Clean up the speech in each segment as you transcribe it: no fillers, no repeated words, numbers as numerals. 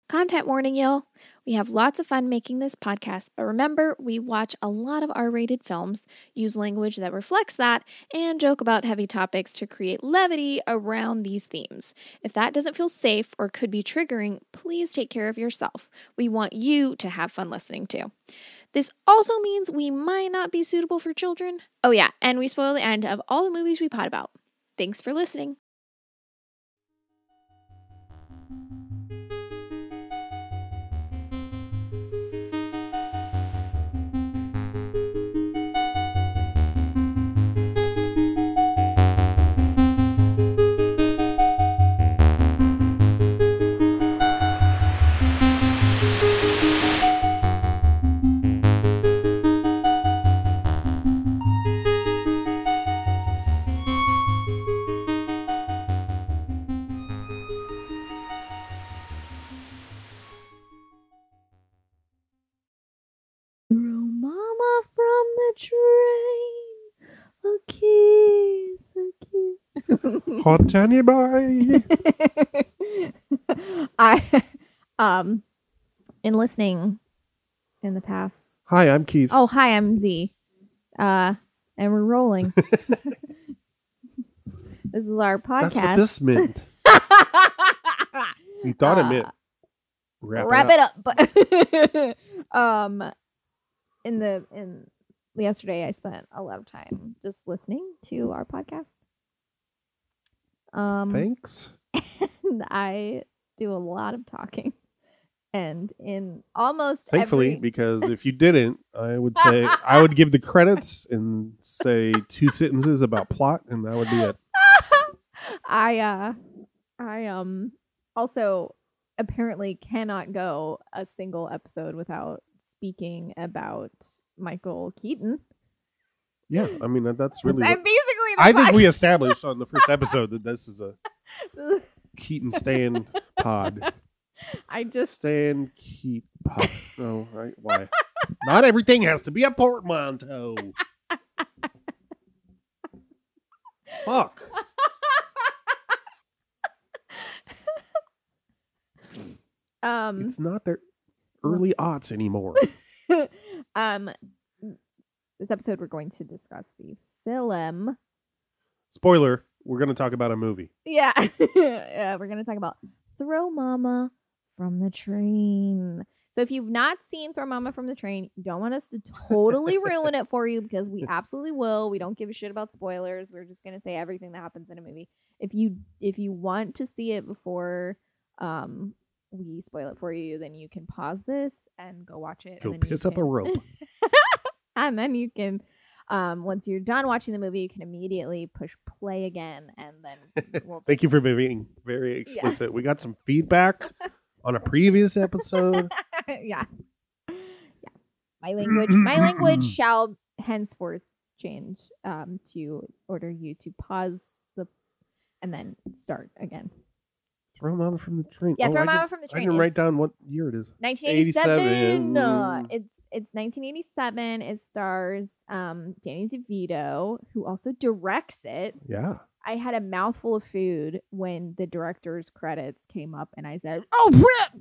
Content warning, y'all. We have lots of fun making this podcast, but remember, we watch a lot of R-rated films, use language that reflects that, and joke about heavy topics to create levity around these themes. If that doesn't feel safe or could be triggering, please take care of yourself. We want you to have fun listening too. This also means we might not be suitable for children. Oh yeah, and we spoil the end of all the movies we pod about. Thanks for listening. Mama from the train, a kiss. Hot Tanya boy. In listening in the past. Hi, I'm Keith. Oh, hi, I'm Z. And we're rolling. This is our podcast. That's what this meant. You thought it meant wrap it up. But yesterday I spent a lot of time just listening to our podcast. Thanks. And I do a lot of talking. And in almost Thankfully, because if you didn't, I would say I would give the credits and say 2 sentences about plot, and that would be it. I also apparently cannot go a single episode without speaking about Michael Keaton. Yeah, I mean that's really. And basically, I think we established on the first episode that this is a Keaton Stan pod. I just Stan Keaton pod. Oh, right? Why? Not everything has to be a portmanteau. Fuck. It's not their early aughts anymore. This episode we're going to discuss the film. Spoiler, we're going to talk about a movie. Yeah. Yeah, we're going to talk about Throw Mama from the Train. So if you've not seen Throw Mama from the Train, you don't want us to totally ruin it for you, because we absolutely will. We don't give a shit about spoilers. We're just going to say everything that happens in a movie. If you want to see it before we spoil it for you, then you can pause this and go watch it. Go and then piss up a rope. And then you can, once you're done watching the movie, you can immediately push play again, and then we'll Thank you for being very explicit. Yeah. We got some feedback on a previous episode. Yeah. My language shall henceforth change to order you to pause and then start again. Throw Mama from the Train. Yeah, Throw Mama from the Train. I can write down what year it is. 1987. It's 1987. It stars Danny DeVito, who also directs it. Yeah. I had a mouthful of food when the director's credits came up, and I said, "Oh, rip!"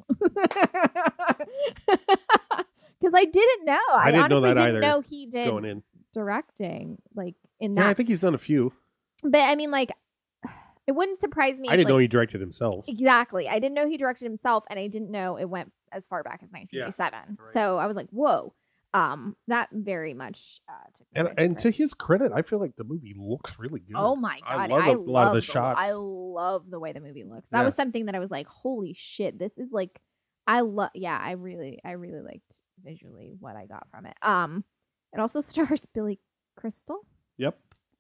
Because I didn't know. I honestly didn't know he did going in directing, like in that. Yeah, I think he's done a few. But I mean, like, it wouldn't surprise me. I didn't know he directed himself. Exactly. I didn't know he directed himself, and I didn't know it went as far back as 1987. Yeah, right. So I was like, whoa. That very much and to his credit, I feel like the movie looks really good. Oh my god, I love a lot of the shots. I love the way the movie looks. That was something that I was like, holy shit, this is like, I really liked visually what I got from it. It also stars Billy Crystal. Yep.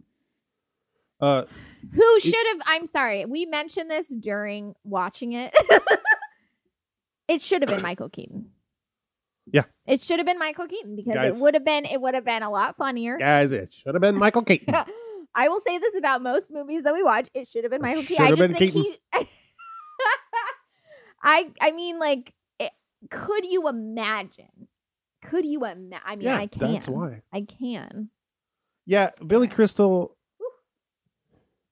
Who should have? I'm sorry, we mentioned this during watching it. It should have been Michael Keaton. Yeah. It should have been Michael Keaton, because Guys, it would have been a lot funnier. Guys, it should have been Michael Keaton. I will say this about most movies that we watch. It should have been Michael Keaton. I just think Keaton. I mean, like, could you imagine? I mean, I can. That's why. I can. Yeah, Billy Crystal,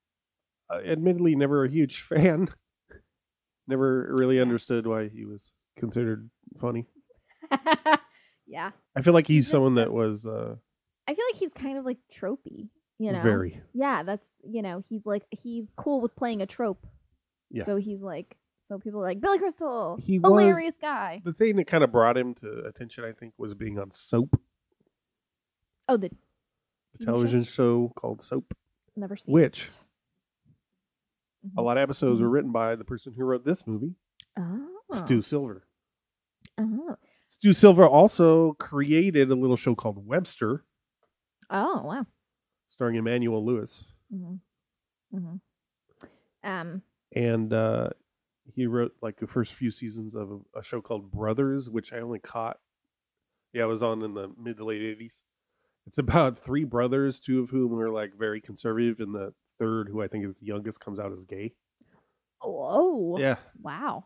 admittedly never a huge fan. Never really understood why he was considered funny. Yeah. I feel like he's Just someone a- that was I feel like he's kind of like tropey, you know? very. Yeah, that's, he's cool with playing a trope. Yeah. So he's like, so people are like, Billy Crystal, He was- hilarious guy. The thing that kind of brought him to attention, I think, was being on Soap, Oh, the the television show called Soap, Never seen which it. a lot of episodes were written by the person who wrote this movie, Oh. Stu Silver. Oh. Stu Silver also created a little show called Webster, Oh, wow. starring Emmanuel Lewis. Mm-hmm. Mm-hmm. And he wrote like the first few seasons of a show called Brothers, which I only caught. Yeah, it was on in the mid to late 80s. It's about three brothers, two of whom are like very conservative, and the third, who I think is the youngest, comes out as gay. Whoa. Yeah. Wow.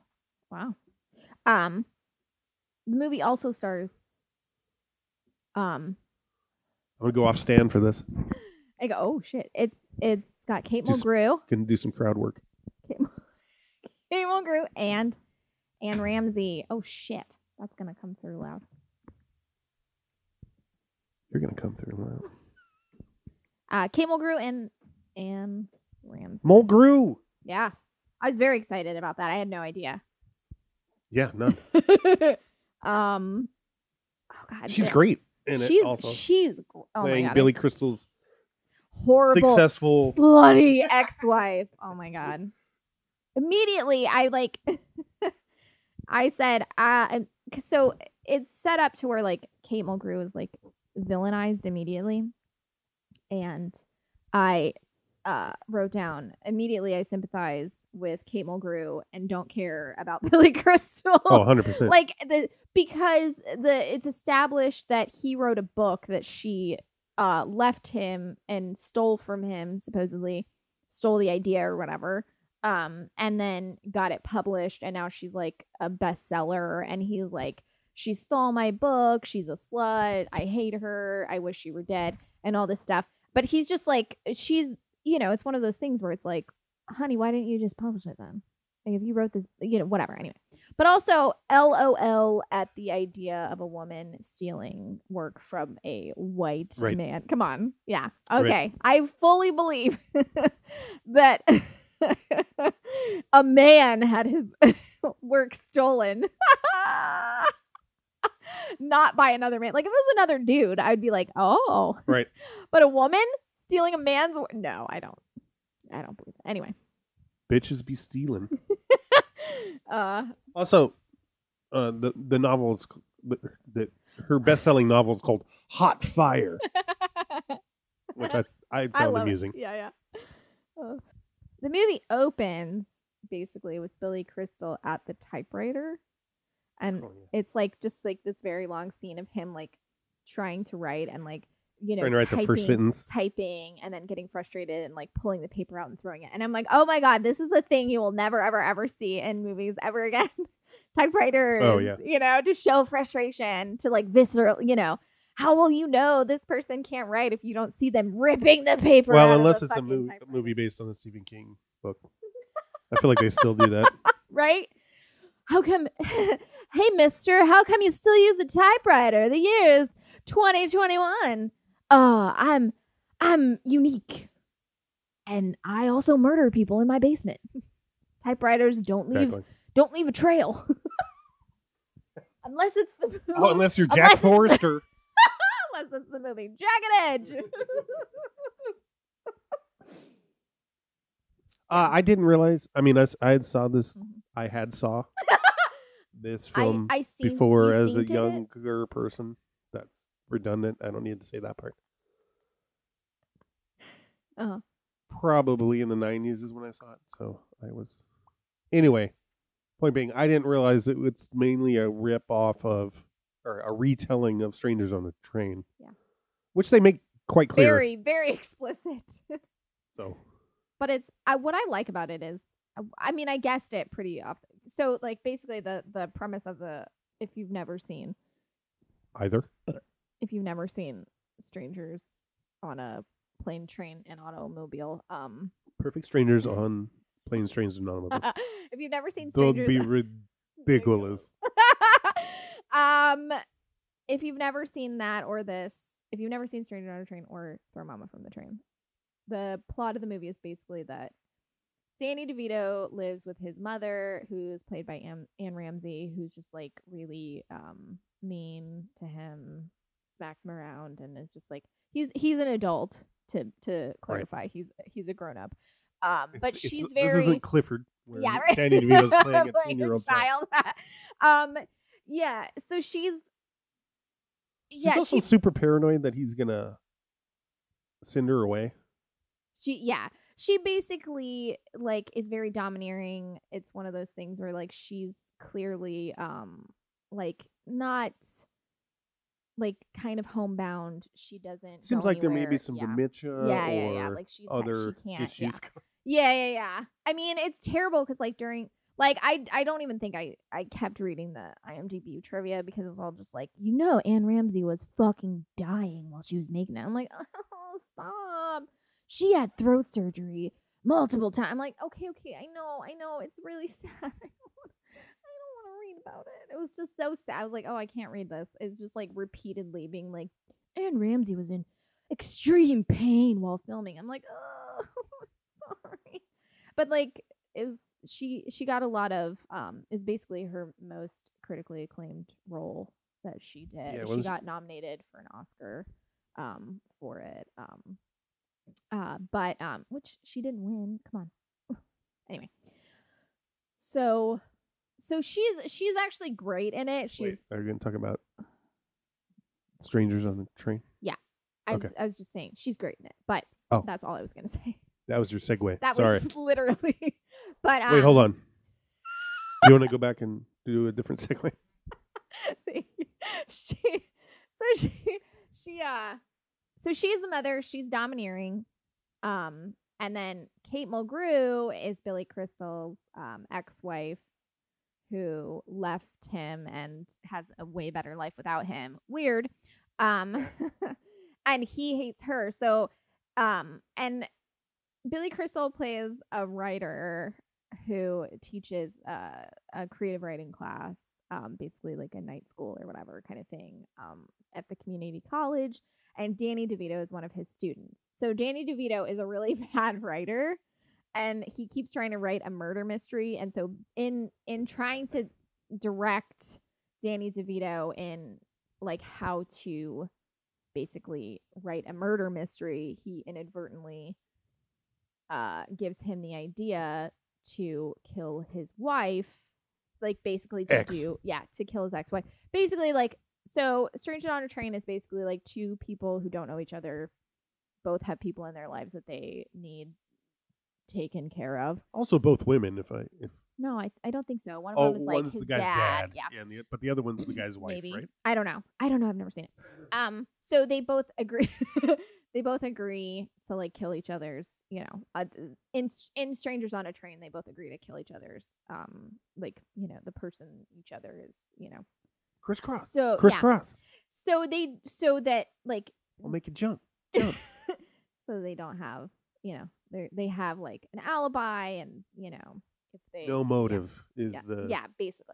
The movie also stars. I'm gonna go off stand for this. I go, oh shit! It's got Kate Just- Mulgrew, Gonna do some crowd work. Kate Mulgrew, and Anne Ramsey. Oh shit! That's gonna come through loud. You're gonna come through loud. Kate Mulgrew and Anne Ramsey. Mulgrew. Yeah, I was very excited about that. I had no idea. Yeah, none. Oh god, She's great in it. Also she's oh my playing god, Billy Crystal's horrible, successful. slutty ex-wife. Oh my god. Immediately, I said, so it's set up to where like Kate Mulgrew is like villainized immediately, and I wrote down immediately I sympathize with Kate Mulgrew and don't care about Billy Crystal. Oh, 100%. Like because it's established that he wrote a book that she left him and stole from him, supposedly stole the idea or whatever, and then got it published, and now she's like a bestseller, and he's like, she stole my book, she's a slut, I hate her, I wish she were dead, and all this stuff. But he's just like, she's, it's one of those things where it's like, honey, why didn't you just publish it then? Like, if you wrote this, whatever. Anyway, but also LOL at the idea of a woman stealing work from a white Right. man. Come on. Yeah. Okay. Right. I fully believe that a man had his work stolen. Not by another man. Like, if it was another dude, I'd be like, oh. Right. But a woman stealing a man's work? No, I don't believe it. Anyway. Bitches be stealing. uh Also, the novel is that her best-selling novel is called Hot Fire, which I found love amusing. It. Yeah. The movie opens basically with Billy Crystal at the typewriter, and Oh, yeah. it's like just like this very long scene of him like trying to write and like Trying to write the first sentence. typing and then getting frustrated and like pulling the paper out and throwing it. And I'm like, oh my god, this is a thing you will never ever ever see in movies ever again. Typewriters, Oh, yeah. to show frustration, to like visceral, how will you know this person can't write if you don't see them ripping the paper Well, out of unless the it's a fucking movie typewriter? based on a Stephen King book. I feel like they still do that. Right? How come hey mister, how come you still use a typewriter? The year is 2021. I'm unique. And I also murder people in my basement. Typewriters don't leave a trail. Unless it's the movie. Oh, unless you're Unless Jack it's the- Forrester. Unless it's the movie Jagged Edge. I didn't realize. I mean, I had saw this. Mhm. I had saw this film I seen, before you as a seen it? younger person. That's redundant. I don't need to say that part. Uh-huh. Probably in the 90s is when I saw it. So I was. Anyway, point being, I didn't realize that it's mainly a rip off of, or a retelling of Strangers on a Train. Yeah. Which they make quite clear. Very, very explicit. So. But it's what I like about it is, I mean, I guessed it pretty often. So, like, basically, the premise of if you've never seen Strangers on a plane, train, and automobile, Perfect Strangers on Planes, Trains, and Automobiles. if you've never seen Don't Strangers, be ridiculous. If you've never seen that or this, if you've never seen Stranger on a Train or Throw Mama from the Train, the plot of the movie is basically that Danny DeVito lives with his mother, who's played by Anne Ramsey, who's just like really mean to him, smacks him around, and is just like he's an adult. To clarify, right. He's a grown up. But she's very. This isn't Clifford. Where yeah, right. Danny DeVito's playing a 10-year-old child. Yeah. So she's. Yeah, she's also super paranoid that he's gonna send her away. She basically like is very domineering. It's one of those things where like she's clearly like not like kind of homebound. She doesn't. Seems like there may be some dementia or like she's other she can't, issues. Yeah. I mean, it's terrible because like during like I don't even think I kept reading the IMDb trivia because it was all just like, Anne Ramsey was fucking dying while she was making it. I'm like, oh, stop. She had throat surgery multiple times. I'm like, okay, I know, it's really sad. I don't want to read about it. It was just so sad. I was like, oh, I can't read this. It's just like repeatedly being like, Anne Ramsey was in extreme pain while filming. I'm like, oh, sorry. But like, she got a lot of is basically her most critically acclaimed role that she did. Yeah, she got nominated for an Oscar for it. But which she didn't win. Come on. Anyway. So she's actually great in it. Wait, are you going to talk about Strangers on the Train? Yeah. I was just saying she's great in it, but that's all I was going to say. That was your segue. That Sorry. was literally. But wait, hold on. Do you want to go back and do a different segue? So she's the mother. She's domineering. And then Kate Mulgrew is Billy Crystal's ex-wife who left him and has a way better life without him. Weird. And he hates her. So, and Billy Crystal plays a writer who teaches a creative writing class, basically like a night school or whatever kind of thing, at the community college. And Danny DeVito is one of his students. So Danny DeVito is a really bad writer, and he keeps trying to write a murder mystery. And so in trying to direct Danny DeVito in like how to basically write a murder mystery, he inadvertently gives him the idea to kill his wife, like basically to kill his ex-wife. Basically, like, so Stranger on a Train is basically like two people who don't know each other, both have people in their lives that they need taken care of. Also, both women. No, I don't think so. One of them is like his the guy's dad. Yeah, but the other one's the guy's wife, Maybe. Right? I don't know. I've never seen it. So they both agree. They both agree to like kill each other's. In Strangers on a Train, they both agree to kill each other's. The person each other is. Crisscross. So crisscross. Yeah. So that like. I'll make you jump. So they don't have. They have like an alibi, and if they no motive is the basically.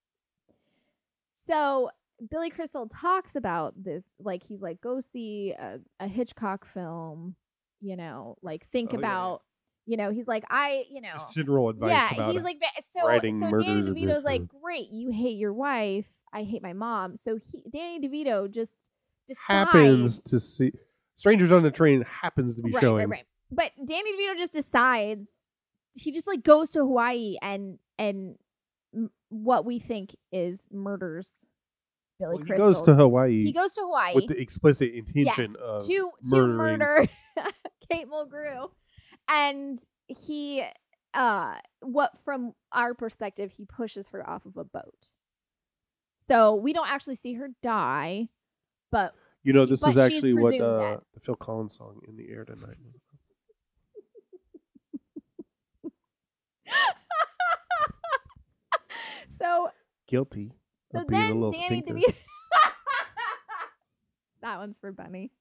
So Billy Crystal talks about this, like he's like, go see a Hitchcock film, like think about, he's like, just general advice about he's like, writing so murders. Danny DeVito's like, great, you hate your wife, I hate my mom. So Danny DeVito just decides, happens to see Strangers on the Train happens to be showing. Right. But Danny DeVito just decides, he just like goes to Hawaii and what we think is murders Billy Crystal. He goes to Hawaii. With the explicit intention of to murder Kate Mulgrew. And he, from our perspective, he pushes her off of a boat. So we don't actually see her die, but this is actually what the Phil Collins song "In the Air Tonight." So guilty. So then Danny DeVito. That one's for Benny.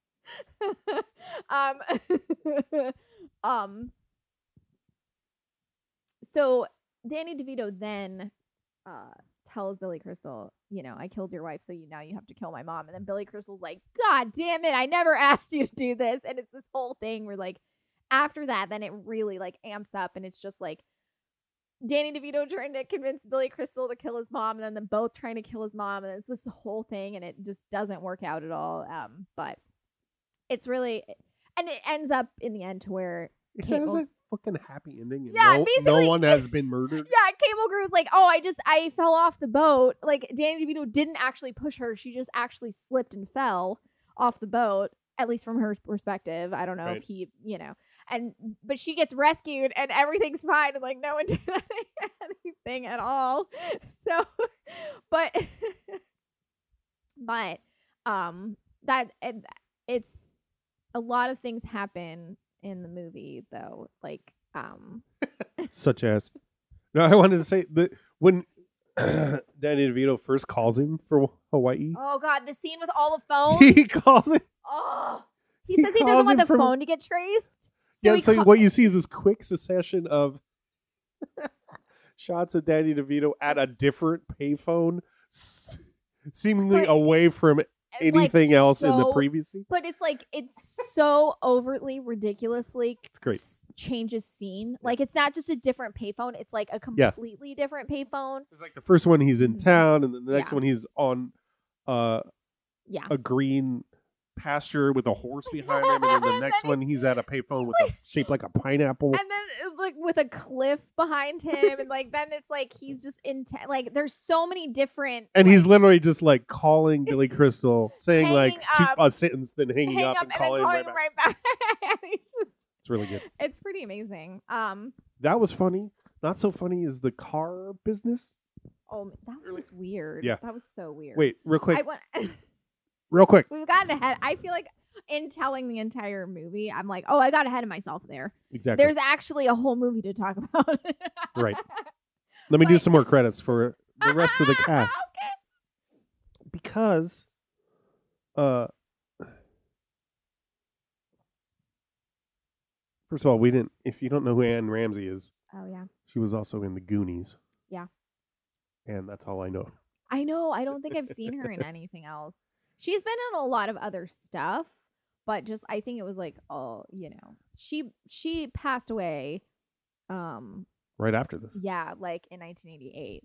So Danny DeVito then tells Billy Crystal, I killed your wife, so now you have to kill my mom. And then Billy Crystal's like, God damn it, I never asked you to do this. And it's this whole thing where like after that, then it really like amps up, and it's just like Danny DeVito trying to convince Billy Crystal to kill his mom, and then them both trying to kill his mom, and it's this whole thing, and it just doesn't work out at all. But it's really, and it ends up in the end to where It Kate has Mul- a fucking happy ending. And Yeah, no basically- one has been murdered. yeah, Kate Mulgrew's like, oh, I fell off the boat. Like Danny DeVito didn't actually push her; she just actually slipped and fell off the boat. At least from her perspective, I don't know if he, but she gets rescued and everything's fine, and like no one did anything at all. So, but that it's a lot of things happen in the movie though, like Such as, no, I wanted to say that when Danny DeVito first calls him for Hawaii, oh god, the scene with all the phones. he calls him. Oh, he He says he calls doesn't want him the from- phone to get traced. So what you see is this quick succession of shots of Danny DeVito at a different payphone, seemingly But- away from anything else in the so- previous scene. But it's like it's so overtly ridiculously It's great. changes scene. Like it's not just a different payphone, it's like a completely different payphone. It's like the first one he's in Mhm. town, and then the next Yeah. one he's on Yeah. a green pasture with a horse behind him, and then the And next then one he's at a payphone with a shaped like a pineapple. And then like with a cliff behind him, and like then it's like he's just like there's so many different And he's literally just like calling Billy Crystal, saying like Hanging up, a sentence, then hanging hang up, up and and calling then him calling right him back. right back. It's really good. It's pretty amazing. That was funny. Not so funny is the car business. Oh, that was just weird. Yeah. That was so weird. Wait, real quick. I went. Real quick. We've gotten ahead. I feel like in telling the entire movie, I'm like, oh, I got ahead of myself there. Exactly. There's actually a whole movie to talk about. Right. Let me do But- some more credits for the rest of the cast. Okay. Because first of all, we didn't if you don't know who Anne Ramsey is, Oh yeah. she was also in the Goonies. Yeah. And that's all I know. I know. I don't think I've seen her in anything else. She's been in a lot of other stuff, but just I think it was like, oh, she passed away. Right after this. Yeah, like in 1988,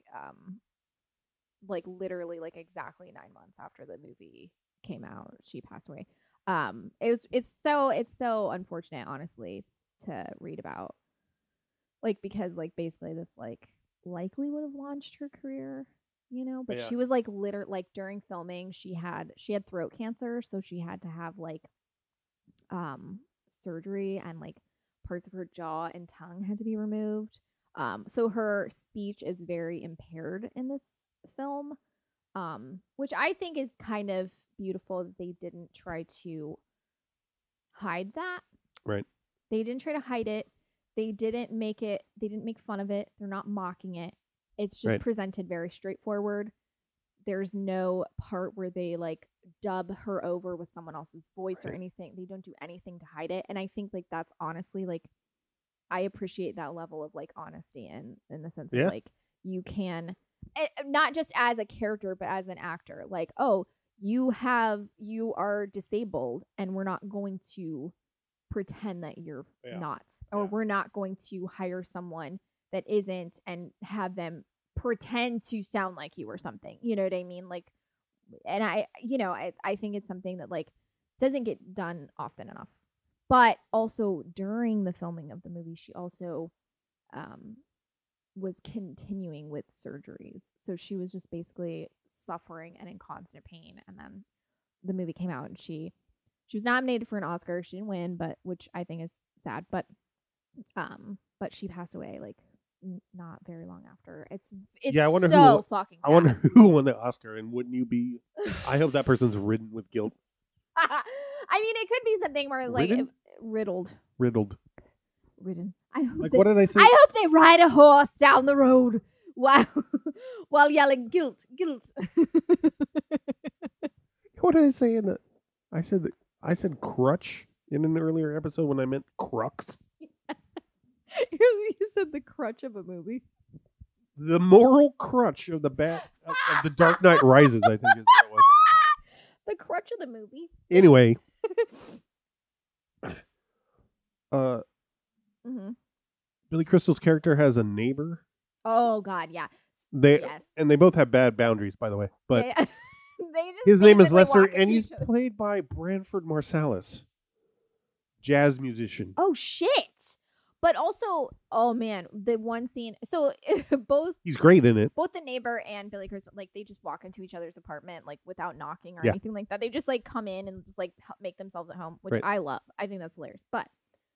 like literally like exactly 9 months after the movie came out, she passed away. It's so unfortunate, honestly, to read about, like because like basically this like likely would have launched her career, but Yeah. she was like like during filming she had throat cancer, so she had to have like surgery, and like parts of her jaw and tongue had to be removed. So her speech is very impaired in this film, which I think is kind of beautiful that they didn't try to hide that. Right. They didn't try to hide it. They didn't make fun of it. They're not mocking it. It's just Right. presented very straightforward. There's no part where they like dub her over with someone else's voice or Right. anything. They don't do anything to hide it. And I think like that's honestly like I appreciate that level of like honesty in the sense Yeah. of like you can not just as a character but as an actor, like, oh, you are disabled and we're not going to pretend that you're Yeah. not, or Yeah. we're not going to hire someone that isn't and have them pretend to sound like you or something. You know what I mean? Like, and I think it's something that like doesn't get done often enough. But also during the filming of the movie, she also was continuing with surgeries. So she was just basically suffering and in constant pain. And then the movie came out and she was nominated for an Oscar. She didn't win, but which I think is sad. But she passed away like not very long after. It's Yeah, I wonder so fucking sad. I wonder who won the Oscar, and wouldn't you be? I hope that person's ridden with guilt, I mean, it could be something where like Ridden? riddled. riddled. I hope Like, they, what did I say? I hope they ride a horse down the road while yelling guilt. What did I say in the? I said crutch in an earlier episode when I meant crux. You said the crutch of a movie. the moral crutch of of the Dark Knight Rises, I think is what it was. The crutch of the movie. Anyway, hmm Billy Crystal's character has a neighbor. Oh God, yeah. They Yes. and they both have bad boundaries, by the way. But Yeah. They just his name is basically Lester, walk into and he's each other. played by Branford Marsalis, jazz musician. Oh shit! But also, oh man, the one scene. So both He's great in it. the neighbor and Billy Crystal, like they just walk into each other's apartment like without knocking or Yeah. anything like that. They just like come in and just like make themselves at home, which Right. I love. I think that's hilarious. But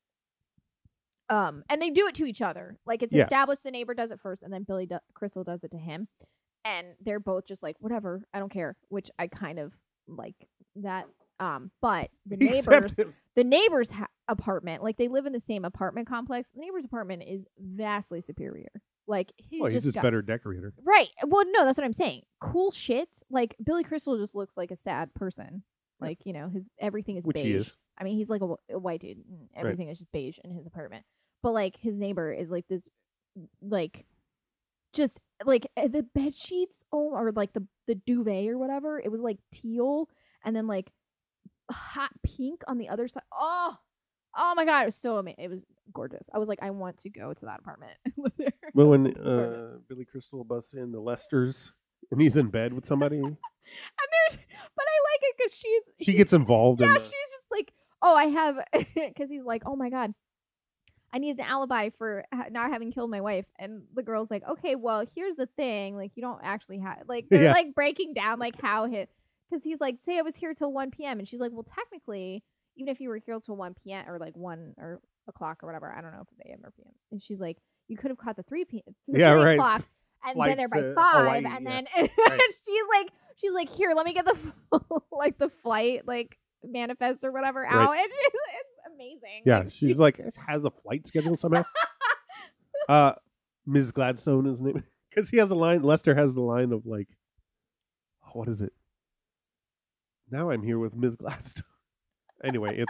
and they do it to each other. Like it's Yeah. established the neighbor does it first, and then Crystal does it to him, and they're both just like whatever, I don't care. Which I kind of like that. But the neighbors. Except The neighbor's apartment, like they live in the same apartment complex. The neighbor's apartment is vastly superior. Like he's just better decorator. right. Well, no, that's what I'm saying. Cool shit. Like Billy Crystal just looks like a sad person. Like his everything is Which beige. he is. I mean, he's like a white dude. And everything is just beige in his apartment. But like his neighbor is like this, like, just like the bed sheets. Oh, or like the duvet or whatever. It was like teal, and then like hot pink on the other side. Oh my god, it was so amazing. It was gorgeous. I was like, I want to go to that apartment and live there. Well, when Billy Crystal busts in the Lesters and he's in bed with somebody, But I like it because she gets involved. yeah, in she's just like, oh, I have, because he's like, oh my god, I need an alibi for not having killed my wife. And the girl's like, okay, well, here's the thing, like you don't actually have, like they're Yeah. like breaking down like how because he's like, say I was here till 1 p.m. and she's like, well, technically, even if you were here till 1 p.m. or like 1 or o'clock or whatever, I don't know if it's a.m. or p.m. And she's like, you could have caught the 3 p.m. Yeah, 3 right. o'clock and been there Flights by to 5, Hawaii, and yeah. then Right. she's like, here, let me get the like the flight like manifest or whatever Right. out, and it's amazing. Yeah, Like, she's like has a flight schedule somehow. Ms. Gladstone is name because he has a line. Lester has the line of like, what is it? Now I'm here with Ms. Gladstone. Anyway,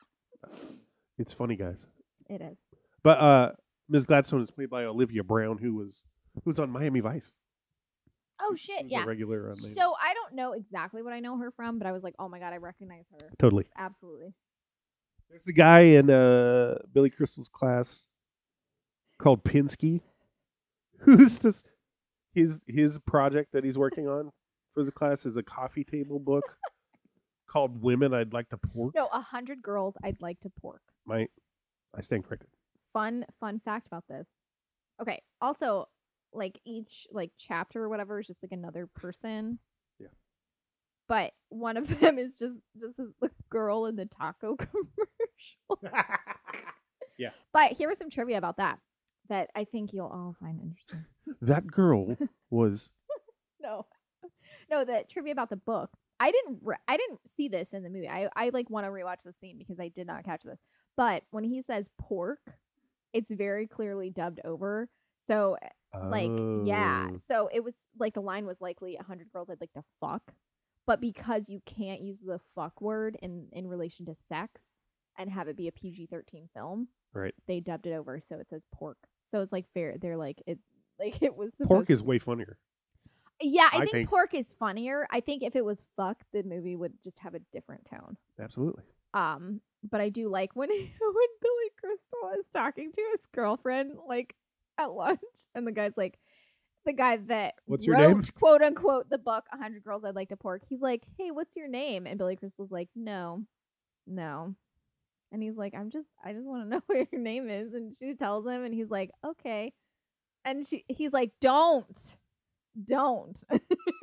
it's funny, guys. it is. But Ms. Gladstone is played by Olivia Brown, who was on Miami Vice. Oh She shit, was yeah. a regular on Miami. So I don't know exactly what I know her from, but I was like, oh my god, I recognize her. Totally. Absolutely. There's a guy in Billy Crystal's class called Pinsky, who's this. His project that he's working on for the class is a coffee table book called "Women I'd Like to Pork." No, 100 girls I'd like to pork. I stand corrected. Fun fact about this. Okay. Also, like each like chapter or whatever is just like another person. Yeah. But one of them is just the girl in the taco commercial. Yeah. But here was some trivia about that I think you'll all find interesting. That girl was No, the trivia about the book. I didn't see this in the movie. I like want to rewatch the scene because I did not catch this. But when he says pork, it's very clearly dubbed over. So like yeah, so it was like the line was likely 100 girls I'd like to fuck, but because you can't use the fuck word in relation to sex and have it be a PG-13 film, right. they dubbed it over so it says pork. So it's like fair. They're like it was Pork supposed is to- way funnier. Yeah, I I think think- pork is funnier. I think if it was fuck, the movie would just have a different tone. Absolutely. But I do like when Billy Crystal is talking to his girlfriend like at lunch, and the guy's like, the guy that What's your wrote, name? quote unquote, the book 100 Girls I'd Like to Pork. He's like, hey, what's your name? And Billy Crystal's like, no. And he's like, I just want to know what your name is. And she tells him, and he's like, okay. And he's like, don't. But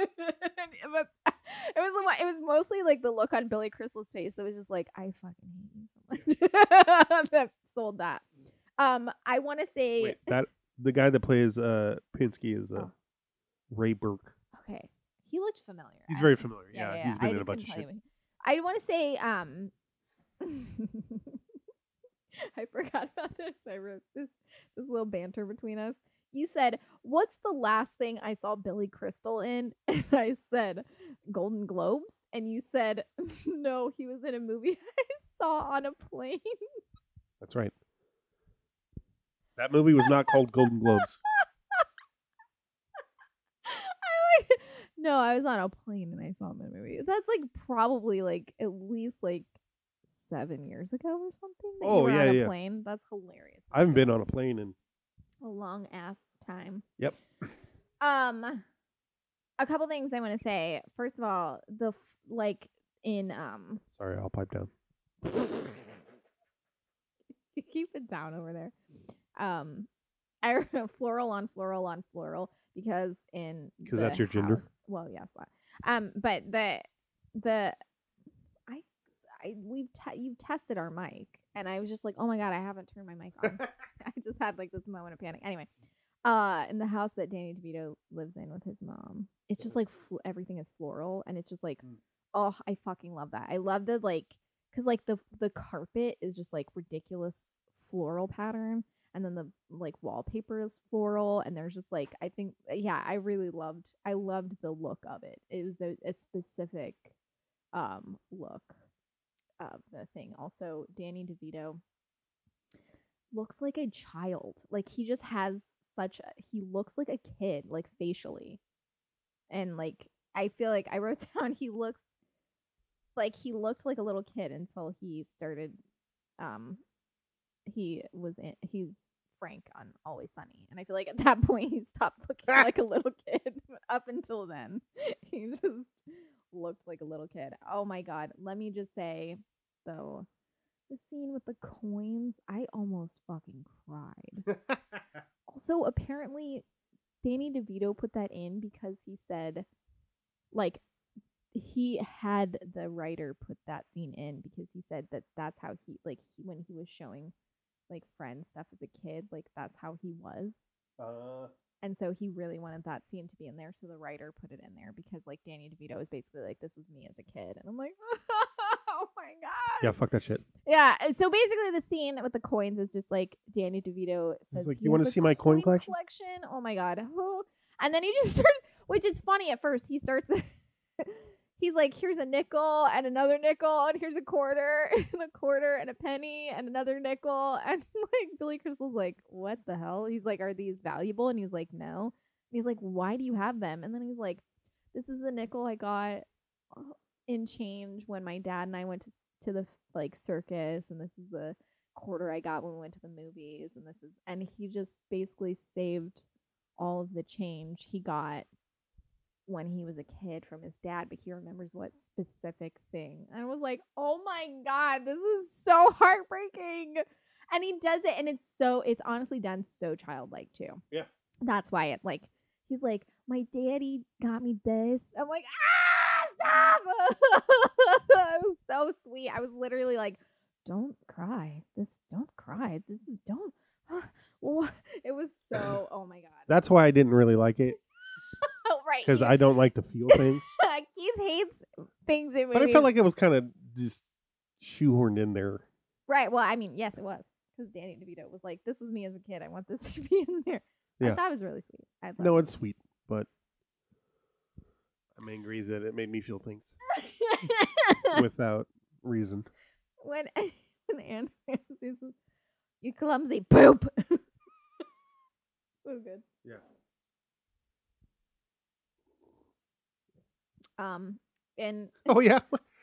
it was mostly like the look on Billy Crystal's face that was just like, I fucking hate you so much. That sold that. I want to say Wait, that the guy that plays Pinsky is Oh. Ray Burke. okay. He looked familiar. He's very familiar. Yeah, He's been I in a bunch of couldn't shit. tell you. I want to say I forgot about this. I wrote this little banter between us. You said, what's the last thing I saw Billy Crystal in? And I said, Golden Globes. And you said, no, he was in a movie I saw on a plane. That's right. That movie was not called Golden Globes. No, I was on a plane and I saw him in a movie. That's like probably like at least like 7 years ago or something. That you Oh, were yeah, on a yeah. plane. That's hilarious. I haven't been on a plane in. A long ass time. Yep. A couple things I want to say. First of all, like in Sorry, I'll pipe down. keep it down over there. I wrote floral on floral on floral because that's your gender. house- well, yes, but you've tested our mic, and I was just like, oh my god, I haven't turned my mic on. I just had like this moment of panic. Anyway, in the house that Danny DeVito lives in with his mom, it's just like everything is floral, and it's just like, oh, I fucking love that. I love the like, cause like the carpet is just like ridiculous floral pattern, and then the like wallpaper is floral, and there's just like, I think, yeah, I loved the look of it. It was a specific look of the thing. Also, Danny DeVito looks like a child. Like he just has he looks like a kid, like facially. And like I feel like I wrote down he looked like a little kid until he started he's Frank on Always Sunny. And I feel like at that point he stopped looking like a little kid. Up until then, he just looked like a little kid. Oh my god. Let me just say though, the scene with the coins, I almost fucking cried. Also, apparently Danny DeVito put that in because he said, like, he had the writer put that scene in because he said that's how he, like, when he was showing, like, Friends stuff as a kid, like, that's how he was. And so he really wanted that scene to be in there, so the writer put it in there because, like, Danny DeVito was basically like, this was me as a kid. And I'm like, oh my god. Yeah, fuck that shit. Yeah, so basically the scene with the coins is just like Danny DeVito says, like, you want to see my coin collection? Oh my god. And then he just starts, which is funny at first. He starts, he's like, here's a nickel and another nickel, and here's a quarter and a penny and another nickel. And like Billy Crystal's like, what the hell? He's like, are these valuable? And he's like, no. And he's like, why do you have them? And then he's like, this is the nickel I got in change when my dad and I went to the like circus, and this is the quarter I got when we went to the movies, and he just basically saved all of the change he got when he was a kid from his dad, but he remembers what specific thing. And I was like, oh my god, this is so heartbreaking. And he does it, and it's honestly done so childlike too. Yeah. That's why it like, he's like, my daddy got me this. I'm like, stop. It was so sweet. I was literally like, don't cry. Don't cry. Don't. It was so, oh my god. That's why I didn't really like it. Oh, right. Because I don't like to feel things. Keith hates things in movies. But I felt like it was kind of just shoehorned in there. Right. Well, I mean, yes, it was. Because Danny DeVito was like, this was me as a kid. I want this to be in there. Yeah. I thought it was really sweet. No, it's sweet, but I'm angry that it made me feel things without reason. When Anne Ramsey says, you clumsy poop. So good. Yeah. And oh yeah,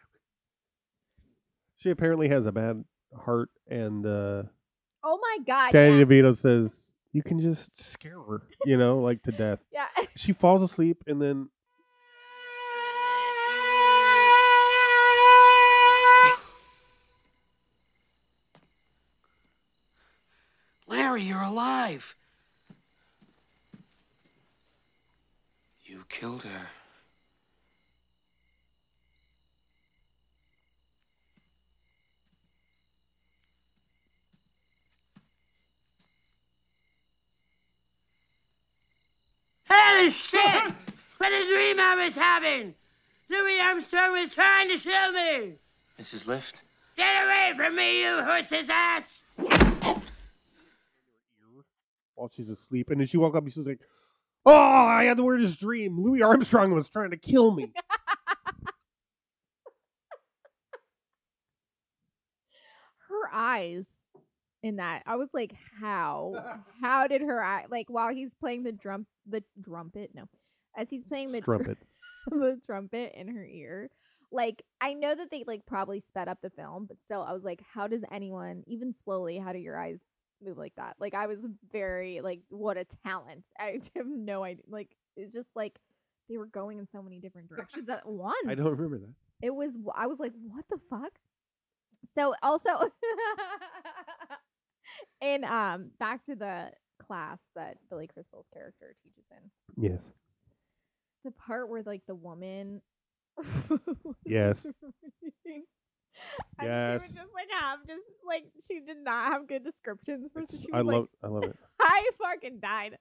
she apparently has a bad heart, and oh my god, Danny DeVito says you can just scare her, like to death. Yeah. She falls asleep, and then Larry, you're alive. You killed her. Holy shit! What a dream I was having! Louis Armstrong was trying to kill me! Mrs. Lift? Get away from me, you horse's ass! while she's asleep, and then she woke up and she's like, "Oh, I had the weirdest dream. Louis Armstrong was trying to kill me." Her eyes in that, I was like, how did her eye, like, while he's playing the trumpet, no, as he's playing the trumpet, the trumpet in her ear. Like, I know that they like probably sped up the film, but still, I was like, how does anyone, even slowly, how do your eyes move like that? Like, I was very like, what a talent. I have no idea. Like, it's just like they were going in so many different directions at once. I don't remember that. It was, I was like, what the fuck? So also, in back to the class that Billy Crystal's character teaches in, Yes. the part where like the woman, Yes. and Yes. she would just like have just like she did not have good descriptions for. So she I was love it. I fucking died.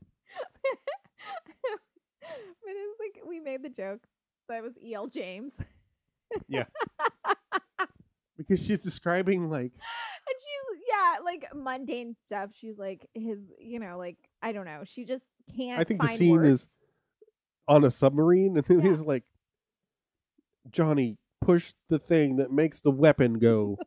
But it's like we made the joke that it was E.L. James. Yeah. Because she's describing like And she's like mundane stuff. She's like his, like I don't know. She just can't. I think find the scene words. is on a submarine, and then Yeah. he's like, Johnny, push the thing that makes the weapon go.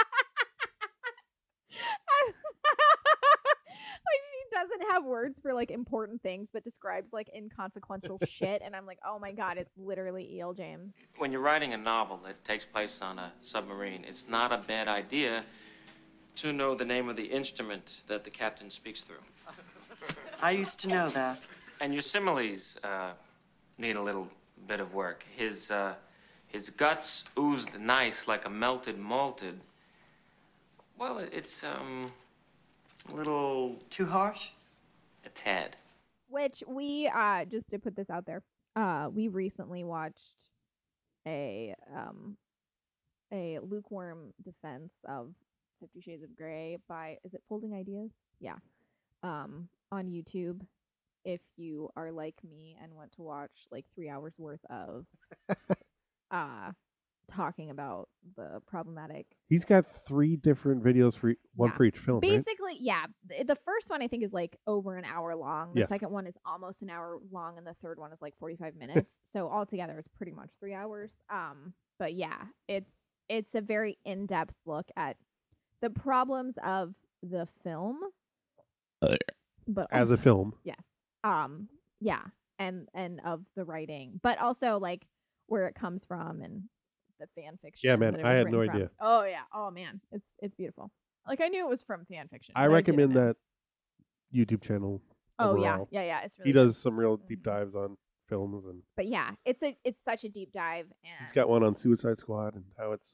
Like she doesn't have words for like important things, but describes like inconsequential shit. And I'm like, oh my god, it's literally E.L. James. When you're writing a novel that takes place on a submarine, it's not a bad idea to know the name of the instrument that the captain speaks through. I used to know that. And your similes need a little bit of work. His guts oozed nice like a melted malted. Well, it's a little Too harsh? a tad. Which we just to put this out there, we recently watched a lukewarm defense of 50 Shades of Grey by, is it Folding Ideas? Yeah. On YouTube. If you are like me and want to watch like 3 hours worth of talking about the problematic. He's got 3 different videos for one Yeah. for each film, right? Basically, yeah. The first one I think is like over an hour long. The Yes. second one is almost an hour long, and the third one is like 45 minutes. So altogether, it's pretty much 3 hours. But yeah, it's a very in-depth look at the problems of the film, but As a also- film. yeah, and of the writing, but also like where it comes from and the fan fiction. Yeah, man, that it I was had no written from. idea. Oh yeah, oh man, it's beautiful. Like I knew it was from fan fiction. I but recommend didn't know. that YouTube channel. Oh overall. yeah, it's really He good. does some real deep dives on films, and But yeah, it's such a deep dive, and he's got one on Suicide Squad and how it's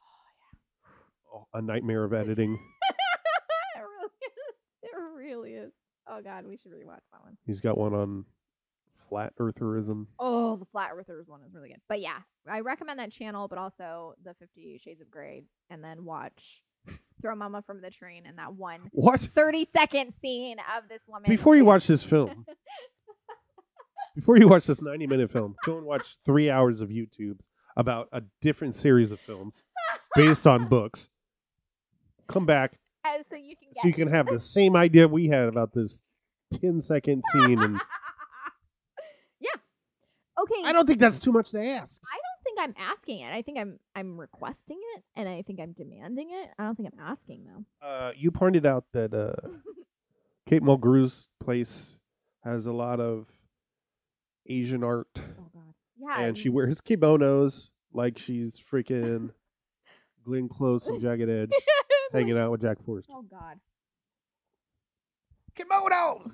a nightmare of editing. it really is. It really is. Oh god, we should rewatch that one. He's got one on flat eartherism. Oh, the Flat Earthers one is really good. But yeah, I recommend that channel, but also the 50 Shades of Grey, and then watch Throw Mama from the Train and that one What? 30-second scene of this woman. Before you watch this film, before you watch this 90-minute film, go and watch 3 hours of YouTube about a different series of films based on books. Come back So you can get so you can have the same idea we had about this 10-second scene. And yeah. Okay. I don't think that's too much to ask. I don't think I'm asking it. I think I'm requesting it, and I think I'm demanding it. I don't think I'm asking though. You pointed out that Kate Mulgrew's place has a lot of Asian art, Oh god. Yeah. and she wears kimonos like she's freaking Glenn Close and Jagged Edge hanging out with Jack Forrester. Oh god. Kimonos!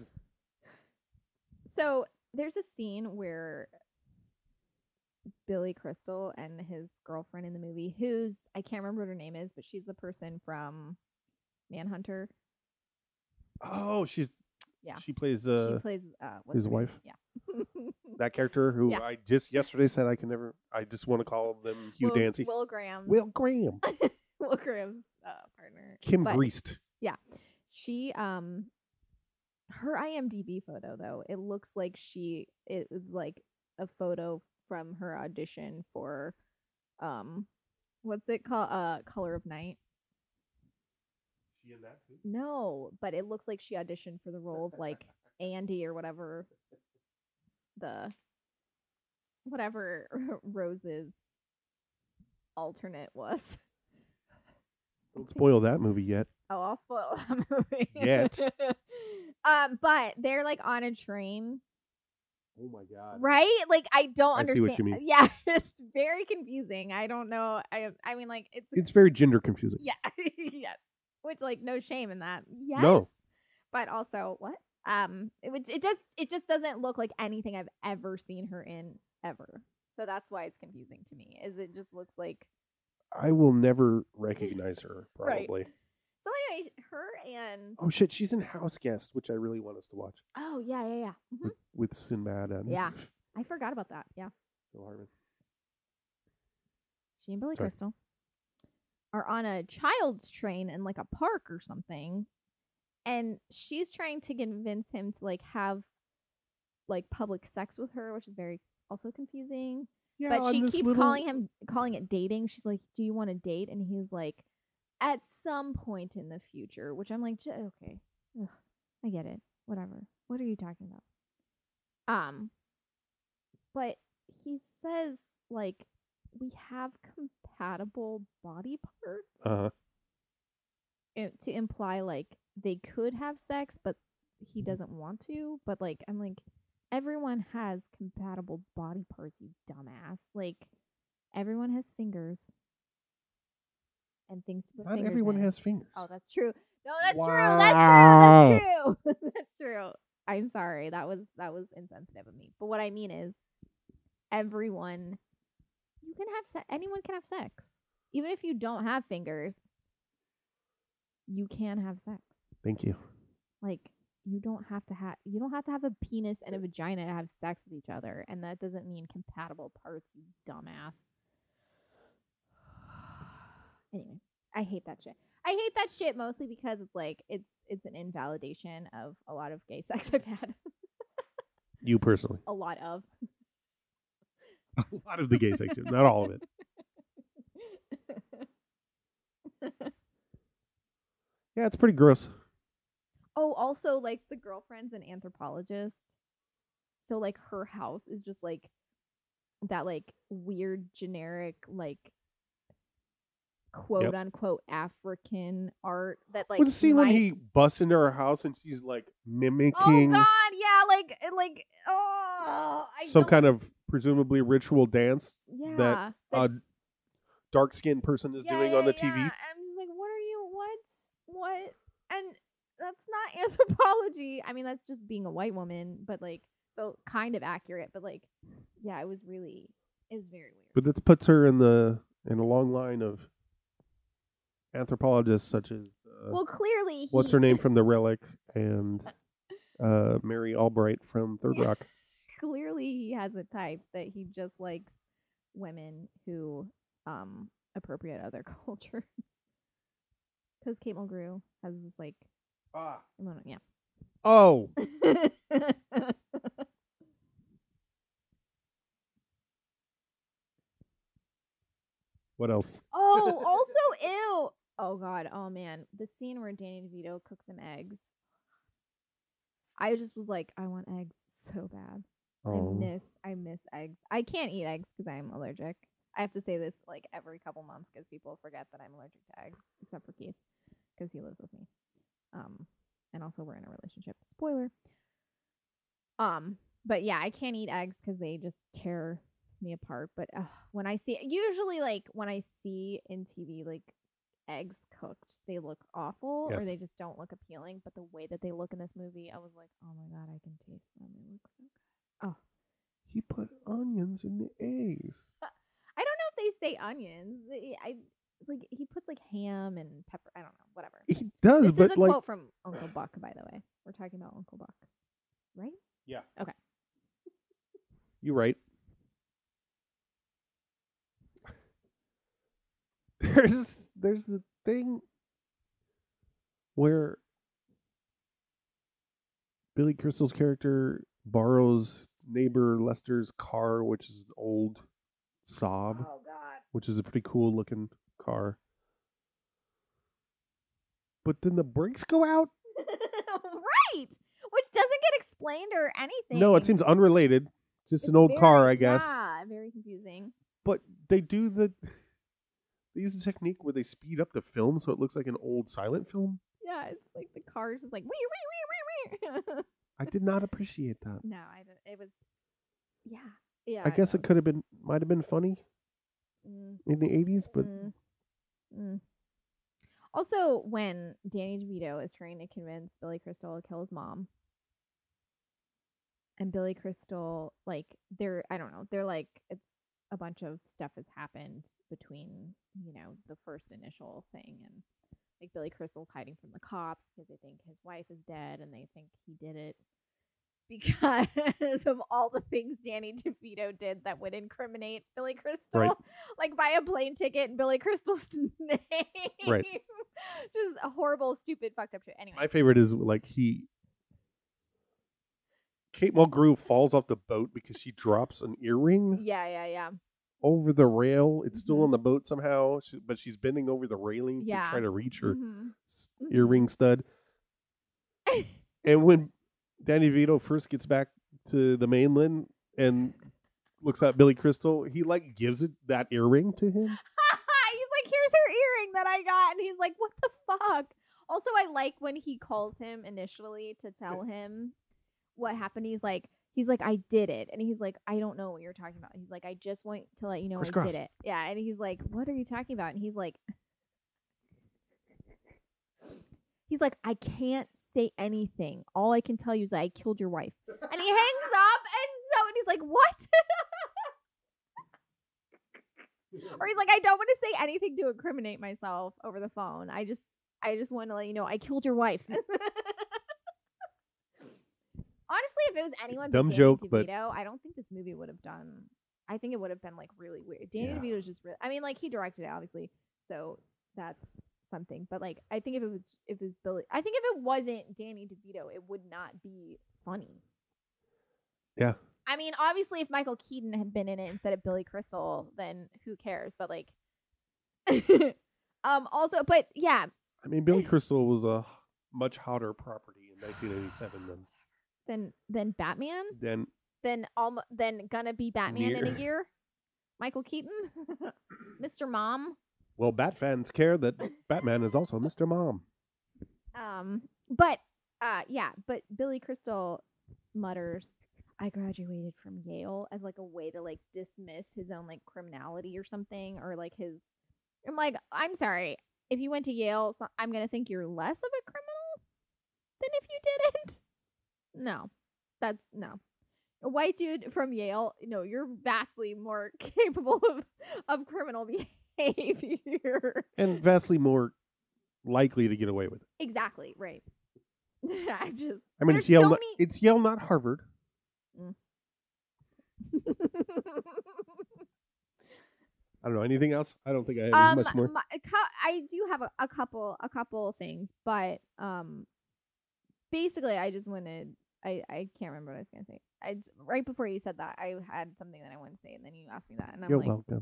So there's a scene where Billy Crystal and his girlfriend in the movie, who's I can't remember what her name is, but she's the person from Manhunter. Oh, she plays she plays what's his her name? wife? Yeah. that character who Yeah. I just yesterday said I just want to call them Hugh Dancy. Will Graham. Will Graham. Will Graham's partner. Kim But Greast. She her IMDb photo though, it looks like it was like a photo from her audition for what's it called? Color of Night. She in that too? No, but it looks like she auditioned for the role of like Andy or whatever whatever Rose's alternate was. Don't spoil that movie yet. Oh, I'll spoil that movie. Yet. But they're like on a train Oh my god. Right? Like, I don't I see understand. what you mean. Yeah, it's very confusing. I don't know. I mean, like, It's very gender confusing. yeah, yes. Which, like, no shame in that. Yes. No. But also, what? It just doesn't look like anything I've ever seen her in ever. So that's why it's confusing to me. Is it just looks like. I will never recognize her, Right. probably. So anyway, her and. Oh shit, she's in House Guest, which I really want us to watch. Oh yeah. Mhm. With Sinbad and Yeah. I forgot about that. Yeah. Phil Hartman. She and Billy Sorry. Crystal are on a child's train in like a park or something, and she's trying to convince him to like have like public sex with her, which is very also confusing. Yeah, But on she this keeps little- calling it dating. She's like, "Do you want to date?" And he's like, "At some point in the future," which I'm like, "Okay, ugh, I get it. Whatever. What are you talking about?" But he says like we have compatible body parts Uh-huh. to imply like they could have sex, but he doesn't want to. But like I'm like, everyone has compatible body parts, you dumbass. Like everyone has fingers and things to put Not fingers everyone in. has fingers. Oh, that's true. No, that's Wow. true. That's true. That's true. I'm sorry. That was insensitive of me. But what I mean is, everyone, you can have sex. Anyone can have sex, even if you don't have fingers. You can have sex. Thank you. Like you don't have to have a penis and a vagina to have sex with each other, and that doesn't mean compatible parts. You dumbass. Anyway, I hate that shit. I hate that shit mostly because it's like it's an invalidation of a lot of gay sex I've had. You personally. A lot of. A lot of the gay section, not all of it. Yeah, it's pretty gross. Oh, also like the girlfriend's an anthropologist. So like her house is just like that like weird generic like quote unquote African art that like Well, see when might- he busts into her house and she's like Oh mimicking god, yeah, like oh I some don't- kind of presumably ritual dance yeah, that a that's- dark-skinned person is doing on the TV. Yeah. I'm just like, what are you? What? And that's not anthropology. I mean, that's just being a white woman, but like, so kind of accurate. But like, yeah, it was very weird. But this puts her in a long line of anthropologists such as Well, clearly, what's her name from The Relic and Mary Albright from Third Yeah. Rock. Clearly, he has a type that he just likes women who appropriate other cultures. Because Kate Mulgrew has just like, yeah. Oh, what else? Oh, also, ew. Oh God. Oh man, the scene where Danny DeVito cooks some eggs. I just was like, I want eggs so bad. Oh, I miss eggs. I can't eat eggs because I'm allergic. I have to say this like every couple months because people forget that I'm allergic to eggs, except for Keith because he lives with me. And also we're in a relationship. Spoiler. But yeah, I can't eat eggs because they just tear me apart. But when I see, usually like when I see in TV like eggs cooked, they look awful or Yes. they just don't look appealing. But the way that they look in this movie, I was like, oh my god, I can taste them. They look so good. Oh, he put onions in the eggs. I don't know if they say onions. I like he puts like ham and pepper. I don't know, whatever. He does, This but is a like, quote from Uncle Buck, by the way. We're talking about Uncle Buck, right? yeah, Okay. you're right. There's the thing where Billy Crystal's character borrows neighbor Lester's car, which is an old Saab, Oh God. which is a pretty cool looking car. But then the brakes go out? Right. Which doesn't get explained or anything. No, it seems unrelated. Just It's an old car, very- I guess. Yeah, very confusing. But they use a technique where they speed up the film so it looks like an old silent film. Yeah, it's like the car's just like wee. I did not appreciate that. No, it was Yeah. I guess it might have been funny Mm, in the 80s, but mm, mm. Also, when Danny DeVito is trying to convince Billy Crystal to kill his mom, and Billy Crystal, like, they're like, it's a bunch of stuff has happened between, the first initial thing, and like Billy Crystal's hiding from the cops because they think his wife is dead and they think he did it because of all the things Danny DeVito did that would incriminate Billy Crystal. Right. Like buy a plane ticket in Billy Crystal's name. Right. Just a horrible, stupid, fucked up shit. Anyway. my favorite is like Kate Mulgrew falls off the boat because she drops an earring Yeah. over the rail. It's still Mhm. on the boat somehow, but she's bending over the railing Yeah. to try to reach her Mhm. earring stud. And when Danny DeVito first gets back to the mainland and looks at Billy Crystal, he like gives it that earring to him. He's like, here's her earring that I got. And he's like, what the fuck? Also, I like when he calls him initially to tell him what happened. He's like, I did it. And he's like, I don't know what you're talking about. He's like, I just want to let you know I Crisscross. did it. Yeah. And he's like, what are you talking about? And he's like, I can't say anything. All I can tell you is that I killed your wife. And he hangs up and he's like, what? Or he's like, I don't want to say anything to incriminate myself over the phone. I just want to let you know I killed your wife. Honestly, if it was anyone but Dumb Danny joke, DeVito, but- I don't think this movie would have done. I think it would have been like really weird. Danny Yeah. DeVito's just really. I mean, like he directed it, obviously, so that's something. But like, I think if it was Billy, I think if it wasn't Danny DeVito, it would not be funny. Yeah. I mean, obviously, if Michael Keaton had been in it instead of Billy Crystal, then who cares? But like, also, but yeah, I mean, Billy Crystal was a much hotter property in 1987 then Batman, than then gonna be Batman in a year. Michael Keaton, Mr. Mom. well, Bat fans care that Batman is also Mr. Mom. But Billy Crystal mutters, I graduated from Yale, as like a way to like dismiss his own like criminality or something, or like his. I'm like, I'm sorry, if you went to Yale, so I'm gonna think you're less of a criminal than if you didn't. No, that's no. A white dude from Yale, no, you're vastly more capable of criminal behavior. And vastly more likely to get away with it. Exactly, right. I mean, it's there's Yale. so many- It's Yale, not Harvard. I don't know anything else. I don't think I have much more. I do have a couple of things, but basically, I just wanted. I can't remember what I was gonna say. Right before you said that, I had something that I wanted to say, and then you asked me that, and I'm You're like, welcome.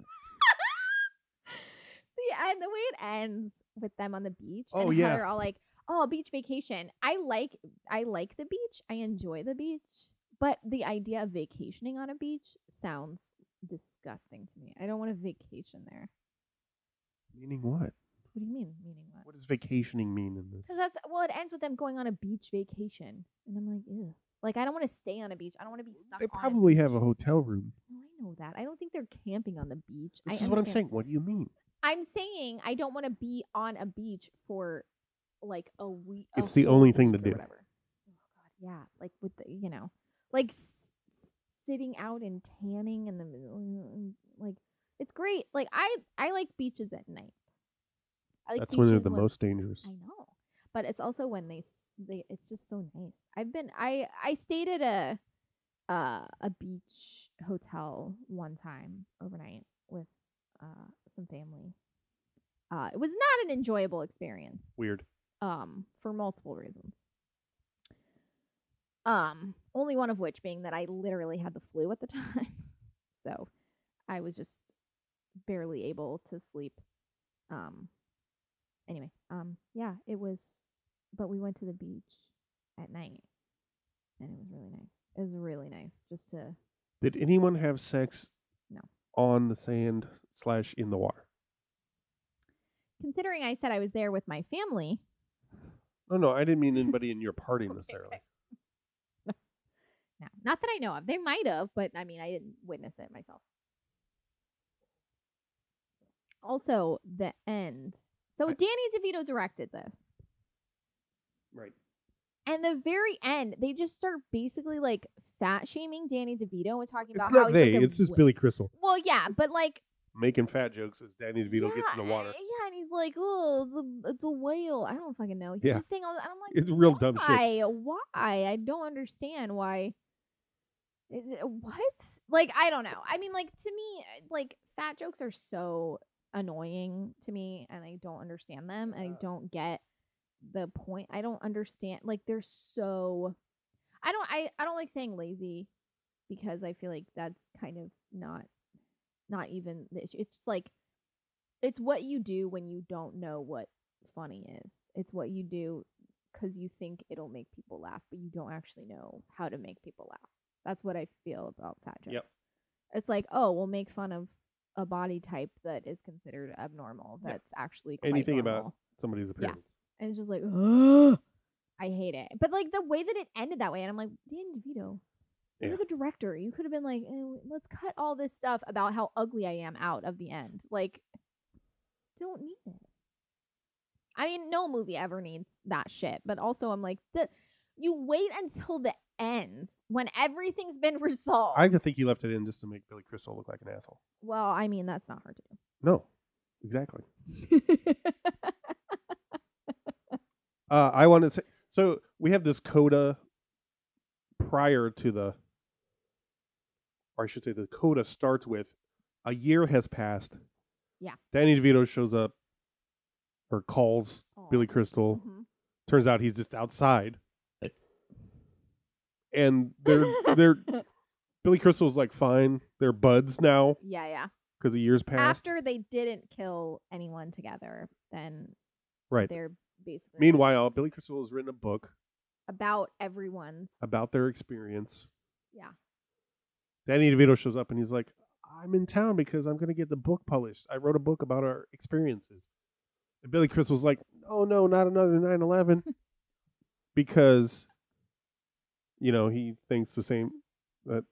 and the way it ends with them on the beach. Oh, and yeah. how they're all like, "Oh, beach vacation." I like the beach. I enjoy the beach, but the idea of vacationing on a beach sounds disgusting to me. I don't want to vacation there. Meaning what? What do you mean? Meaning what? What does vacationing mean in this? Because it ends with them going on a beach vacation, and I'm like, ew. Like, I don't want to stay on a beach. I don't want to be stuck. They on probably a beach. have a hotel room. Oh, I know that. I don't think they're camping on the beach. This I is what I'm understand. saying. What do you mean? I'm saying I don't want to be on a beach for like a week. It's the only thing to or do. whatever. Oh God, yeah. Like with the, like sitting out and tanning in the like it's great. Like I like beaches at night. I like That's when they're beaches the most dangerous. I know, but it's also when they it's just so nice. I stayed at a beach hotel one time overnight with some family. It was not an enjoyable experience. Weird. For multiple reasons. Only one of which being that I literally had the flu at the time. So I was just barely able to sleep. Anyway, yeah, it was, but we went to the beach at night and it was really nice. It was really nice just to. Did anyone have sex? No. On the sand / in the water? Considering I said I was there with my family. No, I didn't mean anybody in your party necessarily. now. Not that I know of. They might have, but I mean, I didn't witness it myself. Also, the end. So Danny DeVito directed this. Right. And the very end, they just start basically like fat shaming Danny DeVito and talking It's about not how he's they. like It's just Billy Crystal Well, yeah, but like making fat jokes as Danny DeVito gets in the water. Yeah, and he's like, oh, it's a whale. I don't fucking know. He's Yeah. just saying all that. And I'm like, It's real dumb shit. Why? I don't understand why. What? Like, I don't know. I mean, like, to me, like, fat jokes are so annoying to me, and I don't understand them, and I don't get the point. I don't understand. Like, they're so. I don't like saying lazy because I feel like that's kind of not even the issue. It's like it's what you do when you don't know what funny is. It's what you do because you think it'll make people laugh, but you don't actually know how to make people laugh. That's what I feel about fat jokes. Yep. It's like, oh, we'll make fun of a body type that is considered abnormal. That's actually quite Anything normal. about somebody's appearance. And it's just like, ugh, I hate it. But like the way that it ended that way, and I'm like, Danny DeVito, you're the director. You could have been like, let's cut all this stuff about how ugly I am out of the end. Like, don't need it. I mean, no movie ever needs that shit. But also, I'm like, you wait until the end when everything's been resolved. I think he left it in just to make Billy Crystal look like an asshole. Well, I mean, that's not hard to do. No, exactly. I want to say, so we have this coda prior to the, or I should say the coda starts with, a year has passed. Yeah. Danny DeVito shows up, or calls Billy Crystal. Mm-hmm. Turns out he's just outside. And they're Billy Crystal's like, fine, they're buds now. Yeah. Because the years passed. After they didn't kill anyone together, then right. They're basically. Meanwhile, Billy Crystal has written a book about everyone's. About their experience. Yeah. Danny DeVito shows up and he's like, I'm in town because I'm going to get the book published. I wrote a book about our experiences. And Billy Crystal's like, oh no, not another 9/11. Because, he thinks the same, that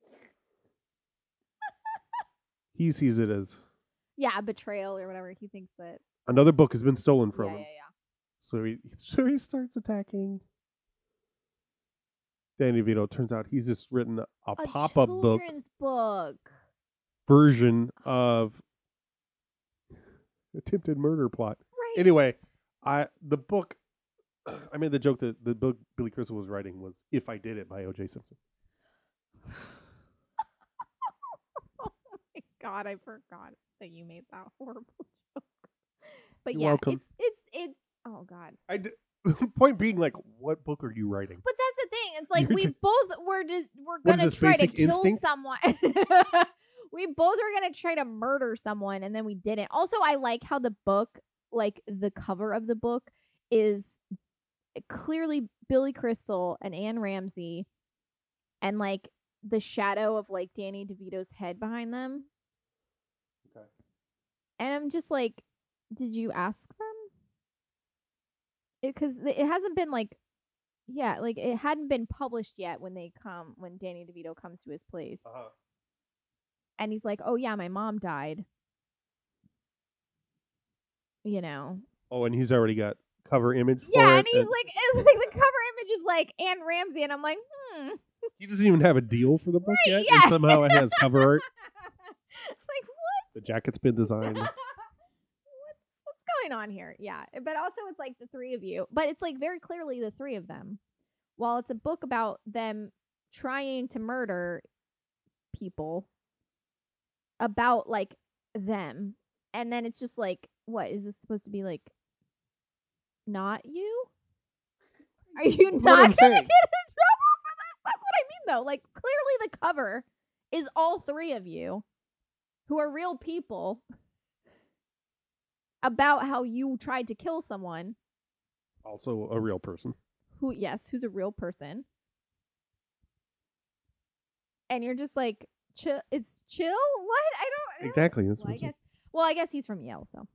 he sees it as. Yeah, betrayal or whatever. He thinks that. Another book has been stolen from him. Yeah. So he starts attacking Danny DeVito. Turns out he's just written a pop-up book version of attempted murder plot. Right. Anyway, I made the joke that the book Billy Crystal was writing was If I Did It by O.J. Simpson. Oh my God, I forgot that you made that horrible joke. But You're welcome. It's oh God. Point being, like, what book are you writing? But that's the thing. It's like we're What gonna is this, try to Basic kill Instinct? someone. We both were gonna try to murder someone, and then we didn't. Also, I like how the book, like the cover of the book, is clearly Billy Crystal and Anne Ramsey, and like the shadow of like Danny DeVito's head behind them. Okay. And I'm just like, did you ask them? Because it hasn't been like, yeah, like it hadn't been published yet when Danny DeVito comes to his place. Uh-huh. And he's like, oh yeah, my mom died. Oh, and he's already got cover image for it. Yeah, and he's like, it's like the cover image is like Anne Ramsey, and I'm like, He doesn't even have a deal for the book yet, yeah. and somehow it has cover art. Like, what? The jacket's been designed. What's going on here? Yeah, but also it's like the three of you, but it's like very clearly the three of them. While it's a book about them trying to murder people, about like them, and then it's just like, what is this supposed to be like? Not you? Are you not gonna get in trouble for that? That's what I mean, though. Like, clearly the cover is all three of you who are real people about how you tried to kill someone. Also a real person. Who's a real person. And you're just like, chill. It's chill? What? I don't. Exactly. That's Well, I guess he's from Yale, so.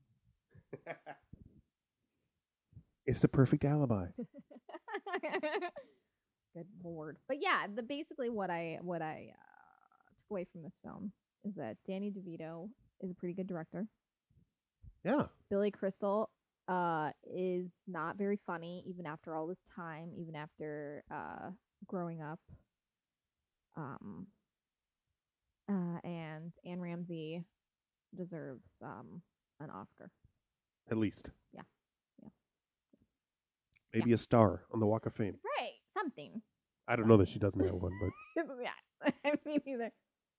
It's the perfect alibi. Good lord. But yeah, basically what I took away from this film is that Danny DeVito is a pretty good director. Yeah. Billy Crystal is not very funny even after all this time, even after growing up. And Anne Ramsey deserves an Oscar. At least. Yeah. Maybe a star on the Walk of Fame. Right. Something. I don't know that she doesn't have one, but Yeah. I mean either.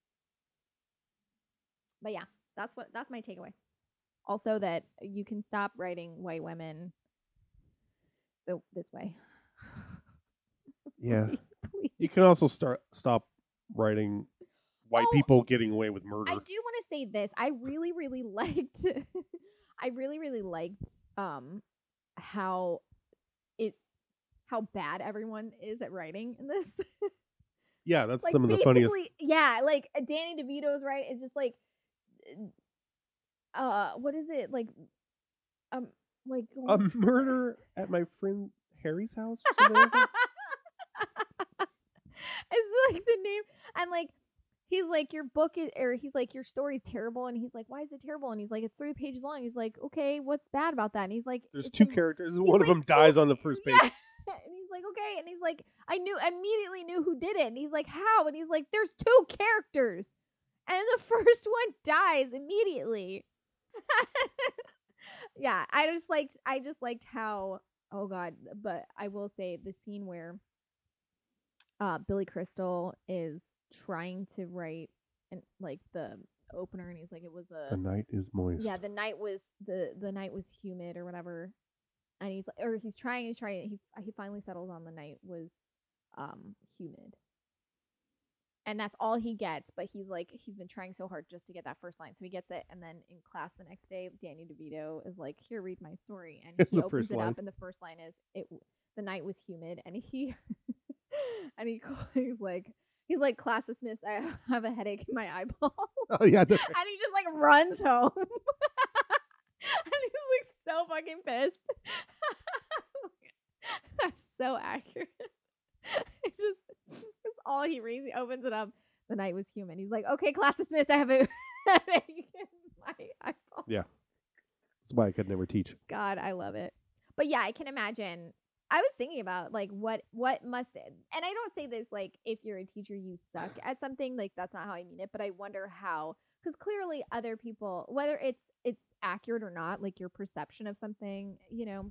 But yeah, that's my takeaway. Also that you can stop writing white women this way. yeah. Please. You can also stop writing white people getting away with murder. I do want to say this. I really, really liked how bad everyone is at writing in this. Yeah, that's like, some of the funniest. Yeah, like Danny DeVito's right. It's just like, what is it like? Like A murder at my friend Harry's house or something like that? It's like the name, and like he's like your book is, or he's like your story's terrible, and he's like, why is it terrible? And he's like, it's 3 pages long. He's like, okay, what's bad about that? And he's like, There's 2 characters, and one of them dies on the first page. Yeah. And he's like, okay, and he's like, I immediately knew who did it. And he's like, how? And he's like, there's 2 characters, and the first one dies immediately. Yeah, I just liked how, oh god, but I will say the scene where Billy Crystal is trying to write and like the opener, and he's like, it was The night is moist. yeah, the night was humid or whatever, and he's trying, he finally settles on the night was humid, and that's all he gets. But he's been trying so hard just to get that first line, so he gets it. And then in class the next day, Danny DeVito is like, here, read my story, and he opens it up, and the first line is, the night was humid, and he and he's like, class dismissed, I have a headache in my eyeball. Oh yeah. And he just like runs home. And he's like so fucking pissed. That's so accurate. It's all he reads. He opens it up. The night was humid. He's like, okay, class dismissed, I have a headache in my eyeball. Yeah. That's why I could never teach. God, I love it. But yeah, I can imagine. I was thinking about like what must it, and I don't say this like if you're a teacher you suck at something, like that's not how I mean it, but I wonder how, because clearly other people, whether it's accurate or not, like your perception of something, you know,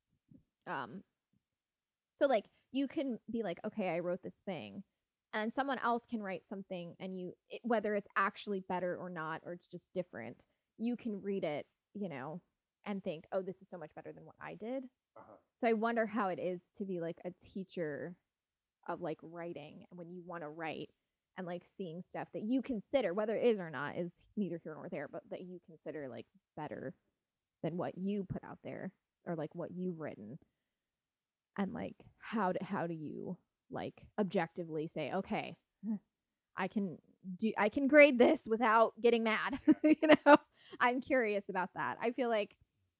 so like you can be like, okay, I wrote this thing, and someone else can write something, and whether it's actually better or not, or it's just different, you can read it, you know, and think, oh, this is so much better than what I did. So I wonder how it is to be like a teacher of like writing, when you want to write and like seeing stuff that you consider, whether it is or not, is neither here nor there, but that you consider like better than what you put out there or like what you've written. And like how do you like objectively say, okay, I can grade this without getting mad. You know, I'm curious about that. I feel like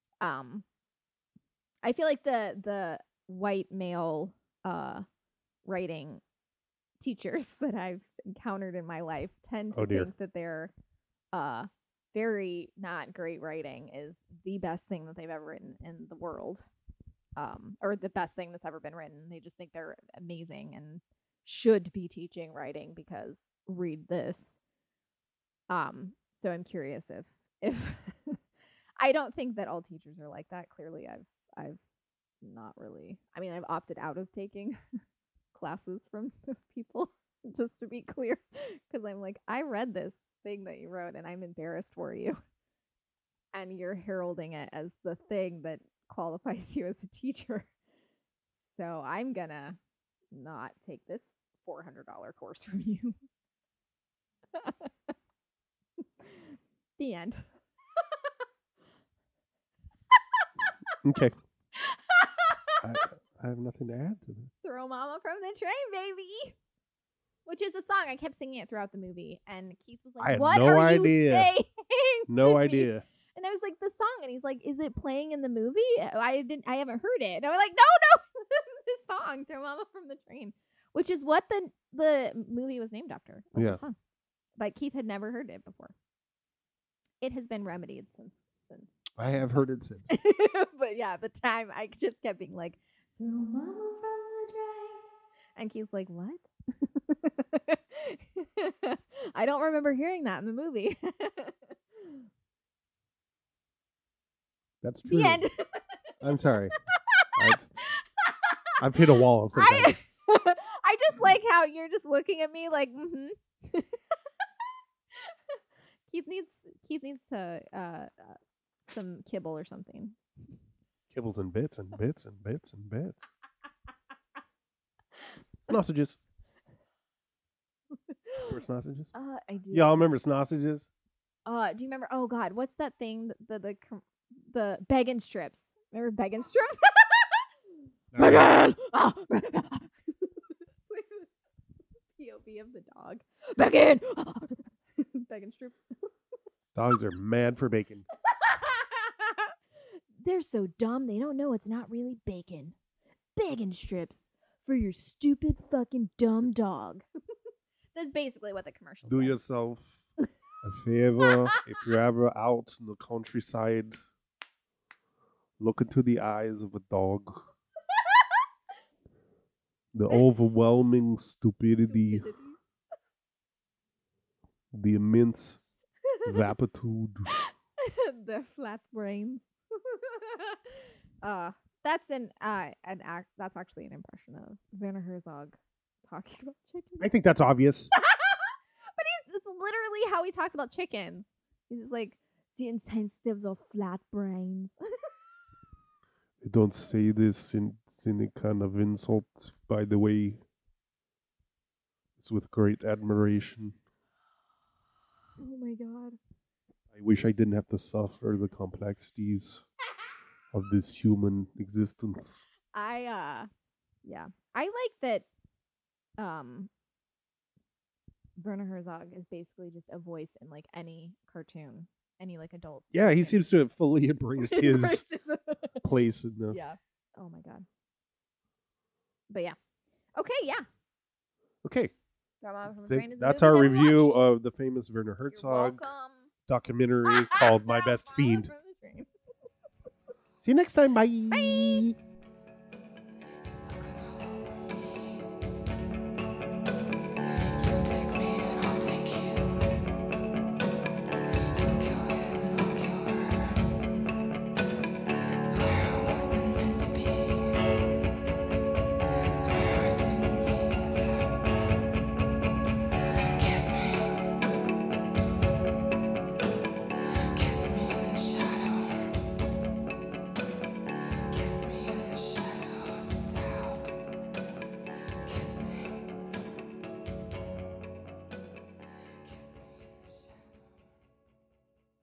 the white male writing teachers that I've encountered in my life tend to think that they're very not great writing is the best thing that they've ever written in the world, or the best thing that's ever been written. They just think they're amazing and should be teaching writing because read this. So I'm curious if I don't think that all teachers are like that. Clearly, I've not really. I mean, I've opted out of taking classes from those people, just to be clear, because I'm like, I read this thing that you wrote, and I'm embarrassed for you, and you're heralding it as the thing that qualifies you as a teacher. So I'm gonna not take this $400 course from you. The end. Okay. I have nothing to add to this. Throw Mama from the Train, baby. Which is a song. I kept singing it throughout the movie, and Keith was like, I had what no are idea. you saying? No to me? idea. And I was like, the song, and he's like, is it playing in the movie? I haven't heard it. And I was like, no, this song, Throw Mama from the Train. which is what the movie was named after. Yeah. The song. But Keith had never heard it before. It has been remedied since. I have heard it since. But yeah, at the time I just kept being like, "Throw mama from the drain," and Keith's like, "What?" I don't remember hearing that in the movie. That's true. The end. I'm sorry. I've hit a wall sometimes. I just like how you're just looking at me like, mm-hmm. Keith needs to some kibble or something. Kibbles and bits and bits and bits and bits. Sausages. Remember sausages? I do. Y'all remember sausages? Do you remember? Oh God, what's that thing? The Beggin' strips. Remember Beggin' strips? Beggin'. POV of the dog. Beggin'. Beggin' strips. Dogs are mad for bacon. They're so dumb they don't know it's not really bacon. Beggin' strips for your stupid fucking dumb dog. That's basically what the commercial Do said. yourself a favor if you're ever out in the countryside. Look into the eyes of a dog. The overwhelming stupidity, the immense vapitude. The flat brains. That's that's actually an impression of Werner Herzog talking about chickens. I think that's obvious. But it's literally how he talks about chickens. He's just like the incentives of flat brains. I don't say this in any kind of insult, by the way. It's with great admiration. Oh my God. I wish I didn't have to suffer the complexities of this human existence. I like that Werner Herzog is basically just a voice in like any cartoon, any like adult. Yeah, he cartoon. seems to have fully embraced his place in the... Yeah. Oh my God. But yeah. Okay, yeah. Okay. Drama from the Train is a That's movie our that we review watched. of the famous Werner You're Herzog welcome. documentary called My Best Drama Fiend. from the Train. See you next time. Bye. Bye.